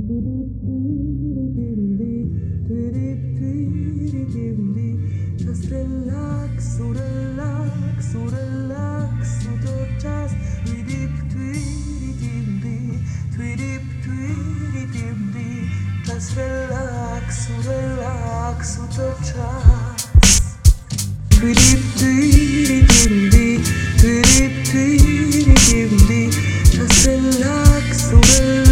Just relax, so relax, so relax, so just tweedip tweedip tweedip tweedip. Just relax, so relax, so just tweedip tweedip tweedip tweedip. Just relax, so relax.